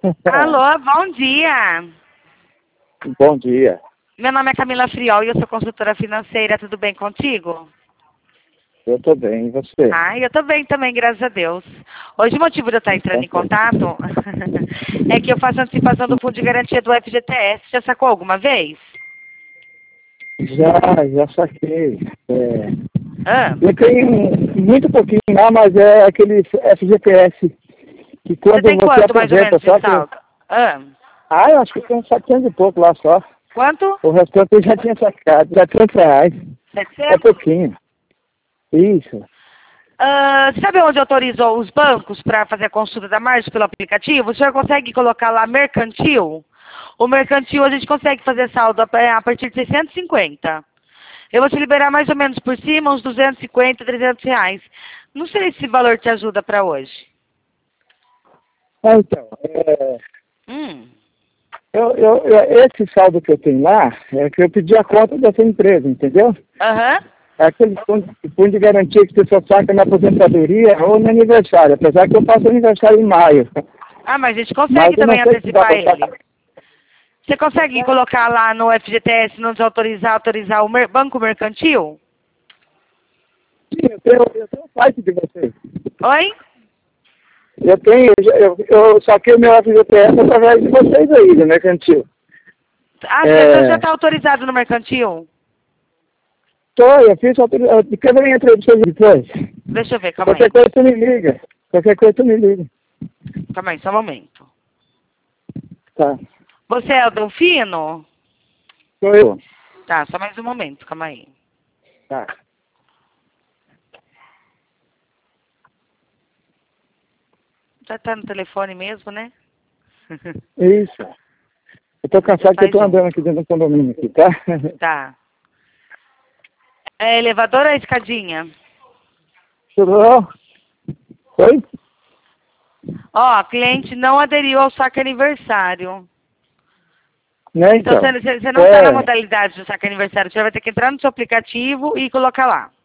Alô, bom dia. Bom dia. Meu nome é Camila Friol e eu sou consultora financeira. Tudo bem contigo? Eu tô bem, e você? Eu tô bem também, graças a Deus. Hoje o motivo de eu estar entrando em contato é que eu faço antecipação do fundo de garantia do FGTS. Já sacou alguma vez? Já saquei. Ah, Eu tenho muito pouquinho lá, mas é aquele FGTS que você quando tem você quanto mais ou aposenta, menos de só que... saldo? Ah, Eu acho que tem uns 700 e pouco lá só. quanto? O restante eu já tinha sacado, R$ 700. É 700? pouquinho. Isso. Sabe onde autorizou os bancos para fazer a consulta da margem pelo aplicativo? O senhor consegue colocar lá mercantil? O mercantil a gente consegue fazer saldo a partir de 650. Eu vou te liberar mais ou menos por cima uns 250, R$ 300. Não sei se esse valor te ajuda para hoje. Então, Hum. esse saldo que eu tenho lá é que eu pedi a conta dessa empresa, entendeu? Aham. É aquele fundo de garantia que você só saca na aposentadoria ou no aniversário, apesar que eu faço aniversário em maio. Mas a gente Mas consegue eu não também sei se dá antecipar para ele. sacar. Você consegue colocar lá no FGTS, não autorizar o banco mercantil? Sim, eu tenho um site de vocês. Oi? Eu saquei o meu FGTS através de vocês aí, do mercantil. Você já está autorizado no mercantil? Eu fiz autorização. Quer ver entre vocês depois? Deixa eu ver, calma aí. Qualquer coisa tu me liga. Qualquer coisa tu me liga. Calma aí, só um momento. Tá. Você é o Delfino? Sou eu. Tá, só mais um momento, calma aí. Tá. Já tá no telefone mesmo, né? Isso. Eu tô cansado que eu Faz tô um. andando aqui dentro do condomínio aqui, tá? Tá. É elevador ou escadinha? Tudo bom? Oi? Ó, cliente não aderiu ao saque aniversário. Né, Então então? você não está na modalidade do saque aniversário. Você vai ter que entrar no seu aplicativo e colocar lá.